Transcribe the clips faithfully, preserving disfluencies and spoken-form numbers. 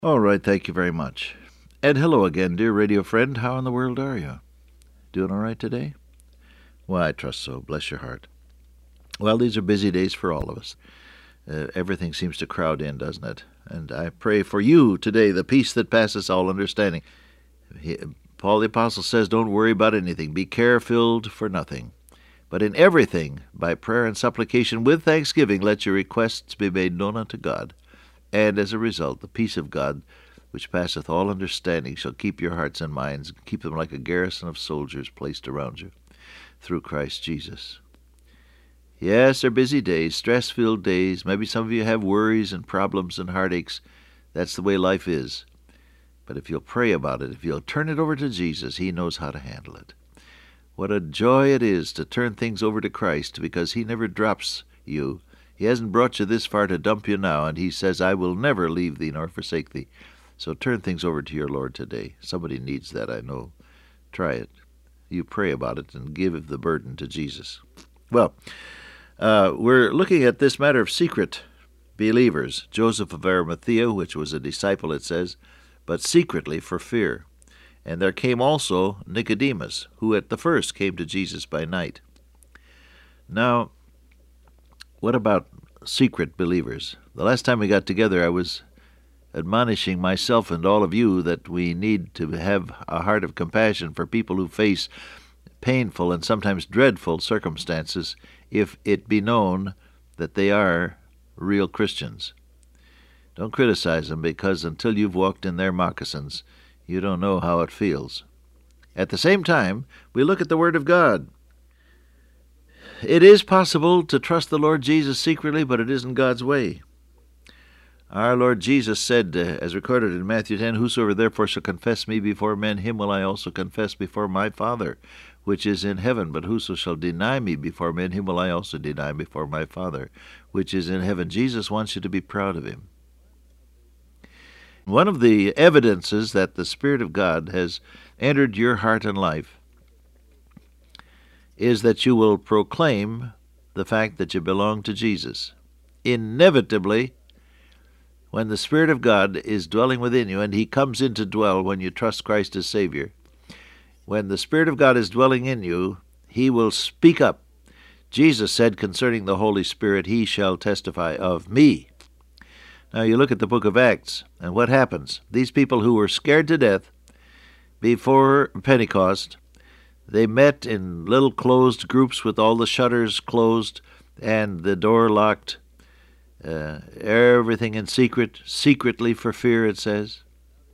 All right, thank you very much. And hello again, dear radio friend. How in the world are you? Doing all right today? Well, I trust so. Bless your heart. Well, these are busy days for all of us. Uh, everything seems to crowd in, doesn't it? And I pray for you today the peace that passes all understanding. He, Paul the Apostle says, don't worry about anything. Be care-filled for nothing. But in everything, by prayer and supplication with thanksgiving, let your requests be made known unto God. And as a result, the peace of God, which passeth all understanding, shall keep your hearts and minds, keep them like a garrison of soldiers placed around you, through Christ Jesus. Yes, they're busy days, stress-filled days. Maybe some of you have worries and problems and heartaches. That's the way life is. But if you'll pray about it, if you'll turn it over to Jesus, He knows how to handle it. What a joy it is to turn things over to Christ, because He never drops you. He hasn't brought you this far to dump you now, and He says, I will never leave thee nor forsake thee. So turn things over to your Lord today. Somebody needs that, I know. Try it. You pray about it and give the burden to Jesus. Well, uh, we're looking at this matter of secret believers. Joseph of Arimathea, which was a disciple, it says, but secretly for fear. And there came also Nicodemus, who at the first came to Jesus by night. Now, what about secret believers? The last time we got together, I was admonishing myself and all of you that we need to have a heart of compassion for people who face painful and sometimes dreadful circumstances if it be known that they are real Christians. Don't criticize them, because until you've walked in their moccasins, you don't know how it feels. At the same time, we look at the Word of God. It is possible to trust the Lord Jesus secretly, but it isn't God's way. Our Lord Jesus said, uh, as recorded in Matthew ten, Whosoever therefore shall confess me before men, him will I also confess before my Father, which is in heaven. But whoso shall deny me before men, him will I also deny before my Father, which is in heaven. Jesus wants you to be proud of Him. One of the evidences that the Spirit of God has entered your heart and life is that you will proclaim the fact that you belong to Jesus. Inevitably, when the Spirit of God is dwelling within you, and He comes in to dwell when you trust Christ as Savior, when the Spirit of God is dwelling in you, He will speak up. Jesus said concerning the Holy Spirit, He shall testify of me. Now you look at the book of Acts, and what happens? These people who were scared to death before Pentecost, they met in little closed groups with all the shutters closed and the door locked, uh, everything in secret, secretly for fear, it says.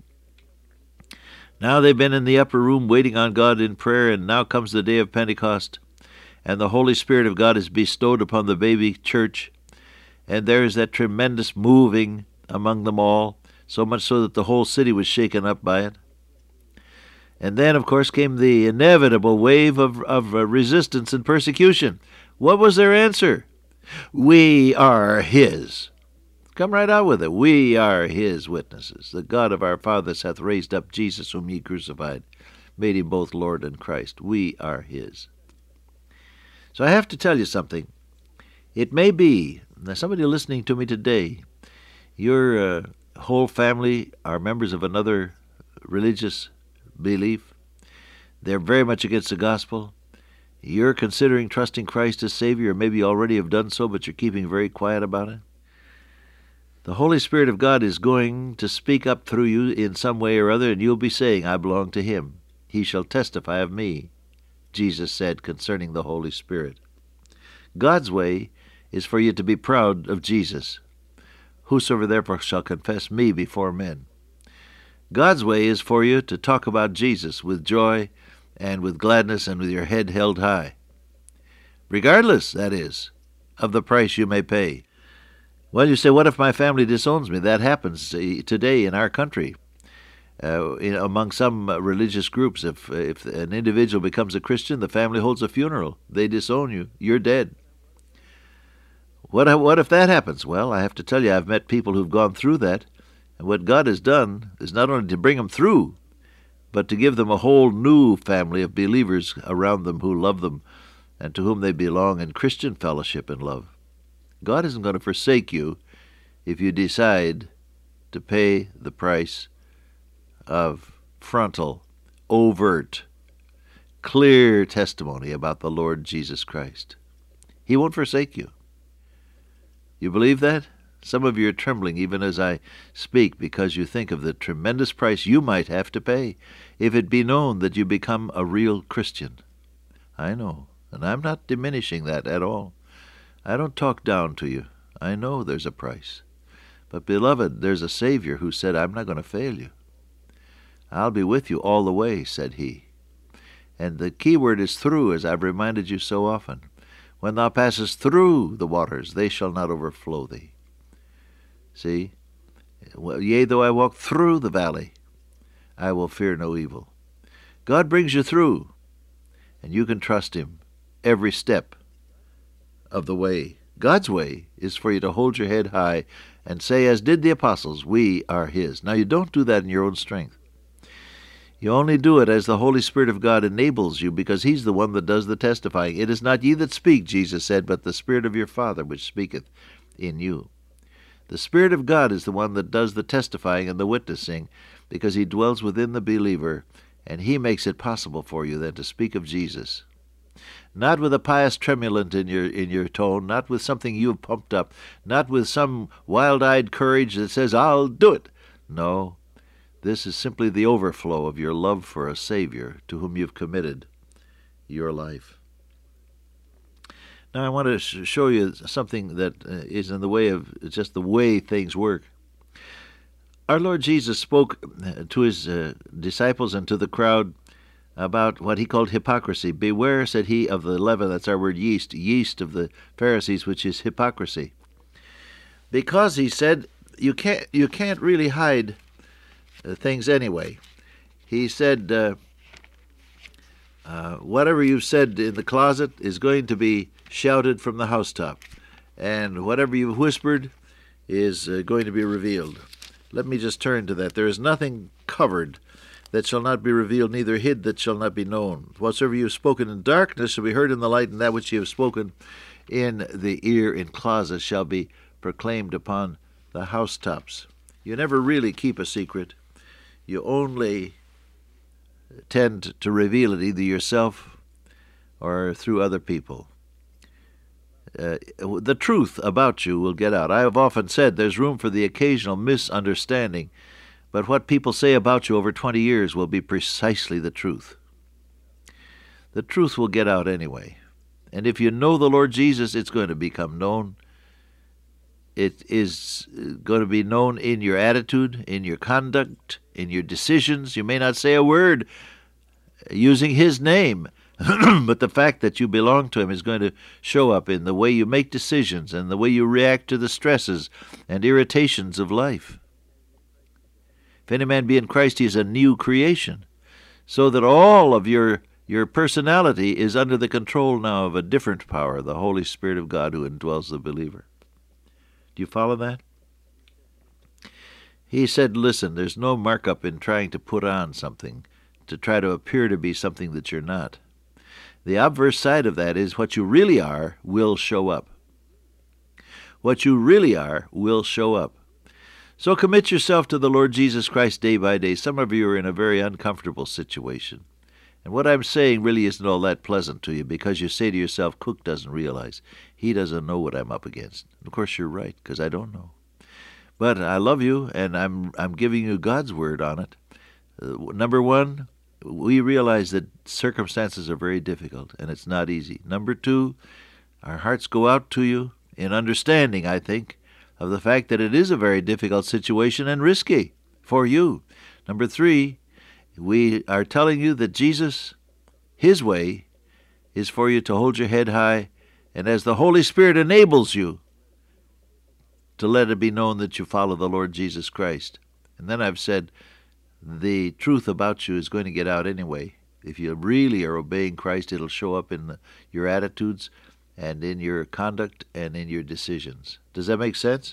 Now they've been in the upper room waiting on God in prayer, and now comes the day of Pentecost, and the Holy Spirit of God is bestowed upon the baby church, and there is that tremendous moving among them all, so much so that the whole city was shaken up by it. And then, of course, came the inevitable wave of, of uh, resistance and persecution. What was their answer? We are His. Come right out with it. We are His witnesses. The God of our fathers hath raised up Jesus, whom ye crucified, made Him both Lord and Christ. We are His. So I have to tell you something. It may be, now somebody listening to me today, your uh, whole family are members of another religious belief. They're very much against the gospel. You're considering trusting Christ as Savior, or maybe you already have done so, but you're keeping very quiet about it. The Holy Spirit of God is going to speak up through you in some way or other, and you'll be saying, I belong to Him. He shall testify of me, Jesus said concerning the Holy Spirit. God's way is for you to be proud of Jesus. Whosoever therefore shall confess me before men. God's way is for you to talk about Jesus with joy and with gladness and with your head held high. Regardless, that is, of the price you may pay. Well, you say, what if my family disowns me? That happens today in our country. Uh, in, among some uh, religious groups, if, if an individual becomes a Christian, the family holds a funeral. They disown you. You're dead. What, what if that happens? Well, I have to tell you, I've met people who've gone through that. And what God has done is not only to bring them through, but to give them a whole new family of believers around them who love them and to whom they belong in Christian fellowship and love. God isn't going to forsake you if you decide to pay the price of frontal, overt, clear testimony about the Lord Jesus Christ. He won't forsake you. You believe that? Some of you are trembling even as I speak because you think of the tremendous price you might have to pay if it be known that you become a real Christian. I know, and I'm not diminishing that at all. I don't talk down to you. I know there's a price. But, beloved, there's a Savior who said, I'm not going to fail you. I'll be with you all the way, said he. And the key word is through, as I've reminded you so often. When thou passest through the waters, they shall not overflow thee. See? Yea, though I walk through the valley, I will fear no evil. God brings you through, and you can trust him every step of the way. God's way is for you to hold your head high and say, as did the apostles, we are his. Now, you don't do that in your own strength. You only do it as the Holy Spirit of God enables you, because he's the one that does the testifying. It is not ye that speak, Jesus said, but the Spirit of your Father which speaketh in you. The Spirit of God is the one that does the testifying and the witnessing, because he dwells within the believer, and he makes it possible for you then to speak of Jesus. Not with a pious tremulant in your in your tone, not with something you've pumped up, not with some wild-eyed courage that says, I'll do it. No, this is simply the overflow of your love for a Savior to whom you've committed your life. Now I want to sh- show you something that uh, is in the way of just the way things work. Our Lord Jesus spoke to his uh, disciples and to the crowd about what he called hypocrisy. Beware, said he, of the leaven, that's our word yeast, yeast of the Pharisees, which is hypocrisy. Because, he said, you can't, you can't really hide uh, things anyway. He said, uh, uh, whatever you've said in the closet is going to be shouted from the housetop, and whatever you've whispered is uh, going to be revealed. Let me just turn to that. There is nothing covered that shall not be revealed, neither hid that shall not be known. Whatsoever you have spoken in darkness shall be heard in the light, and that which you have spoken in the ear in closet shall be proclaimed upon the housetops. You never really keep a secret. You only tend to reveal it either yourself or through other people. Uh, the truth about you will get out. I have often said there's room for the occasional misunderstanding, but what people say about you over twenty years will be precisely the truth. The truth will get out anyway. And if you know the Lord Jesus, it's going to become known. It is going to be known in your attitude, in your conduct, in your decisions. You may not say a word using his name, but the fact that you belong to him is going to show up in the way you make decisions and the way you react to the stresses and irritations of life. If any man be in Christ, he is a new creation, so that all of your, your personality is under the control now of a different power, the Holy Spirit of God who indwells the believer. Do you follow that? He said, listen, there's no markup in trying to put on something, to try to appear to be something that you're not. The obverse side of that is what you really are will show up. What you really are will show up. So commit yourself to the Lord Jesus Christ day by day. Some of you are in a very uncomfortable situation. And what I'm saying really isn't all that pleasant to you, because you say to yourself, Cook doesn't realize. He doesn't know what I'm up against. Of course, you're right, because I don't know. But I love you, and I'm I'm giving you God's word on it. Uh, number one, we realize that circumstances are very difficult, and it's not easy. Number two, our hearts go out to you in understanding, I think, of the fact that it is a very difficult situation and risky for you. Number three, we are telling you that Jesus, his way, is for you to hold your head high, and as the Holy Spirit enables you, to let it be known that you follow the Lord Jesus Christ. And then I've said, the truth about you is going to get out anyway. If you really are obeying Christ, it'll show up in the, your attitudes and in your conduct and in your decisions. Does that make sense?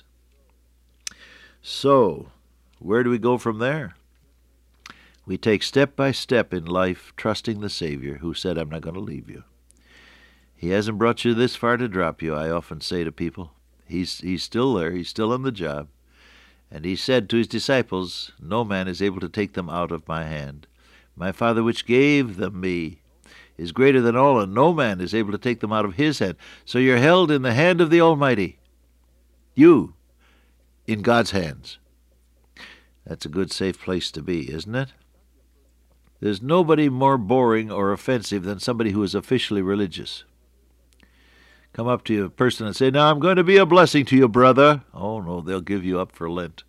So, where do we go from there? We take step by step in life, trusting the Savior who said, I'm not going to leave you. He hasn't brought you this far to drop you, I often say to people. He's, he's still there. He's still on the job. And he said to his disciples, no man is able to take them out of my hand. My Father which gave them me is greater than all, and no man is able to take them out of his hand. So you're held in the hand of the Almighty. You, in God's hands. That's a good, safe place to be, isn't it? There's nobody more boring or offensive than somebody who is officially religious. Come up to a person and say, now I'm going to be a blessing to you, brother. Oh, no, they'll give you up for Lent.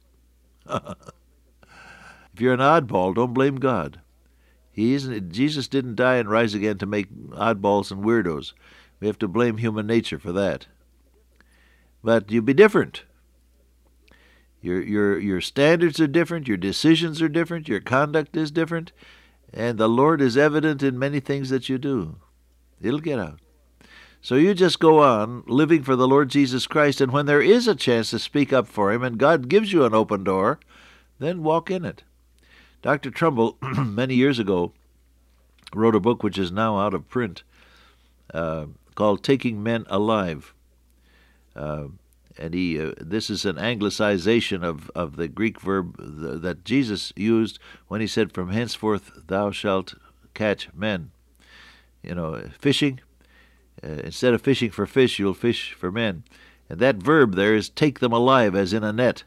If you're an oddball, don't blame God. He isn't, Jesus didn't die and rise again to make oddballs and weirdos. We have to blame human nature for that. But you be different. Your, your, your standards are different, your decisions are different, your conduct is different, and the Lord is evident in many things that you do. It'll get out. So you just go on living for the Lord Jesus Christ, and when there is a chance to speak up for Him and God gives you an open door, then walk in it. Doctor Trumbull, many years ago, wrote a book which is now out of print uh, called Taking Men Alive. Uh, and he, uh, this is an anglicization of, of the Greek verb th- that Jesus used when he said, from henceforth thou shalt catch men. You know, fishing, uh, instead of fishing for fish, you'll fish for men. And that verb there is take them alive, as in a net.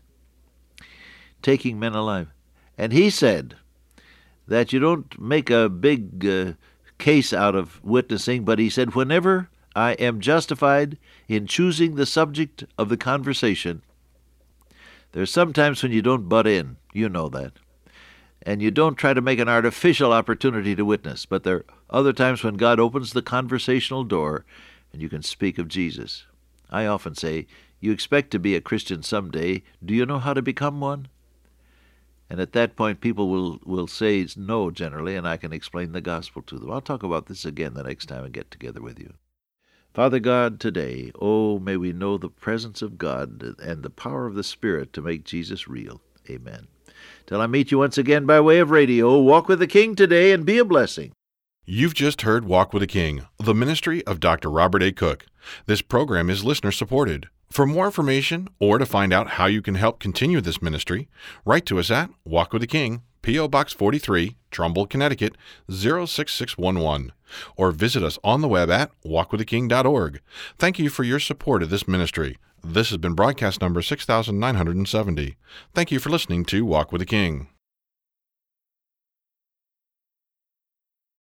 Taking men alive. And he said that you don't make a big uh, case out of witnessing, but he said, whenever I am justified in choosing the subject of the conversation, there's sometimes when you don't butt in, you know that, and you don't try to make an artificial opportunity to witness, but there are other times when God opens the conversational door and you can speak of Jesus. I often say, you expect to be a Christian someday. Do you know how to become one? And at that point, people will, will say no, generally, and I can explain the gospel to them. I'll talk about this again the next time I get together with you. Father God, today, oh, may we know the presence of God and the power of the Spirit to make Jesus real. Amen. Till I meet you once again by way of radio, walk with the King today and be a blessing. You've just heard Walk with the King, the ministry of Doctor Robert A. Cook. This program is listener-supported. For more information or to find out how you can help continue this ministry, write to us at Walk with the King, P O. Box forty-three, Trumbull, Connecticut, zero six six one one, or visit us on the web at walk with the king dot org. Thank you for your support of this ministry. This has been broadcast number six thousand nine hundred seventy. Thank you for listening to Walk with the King.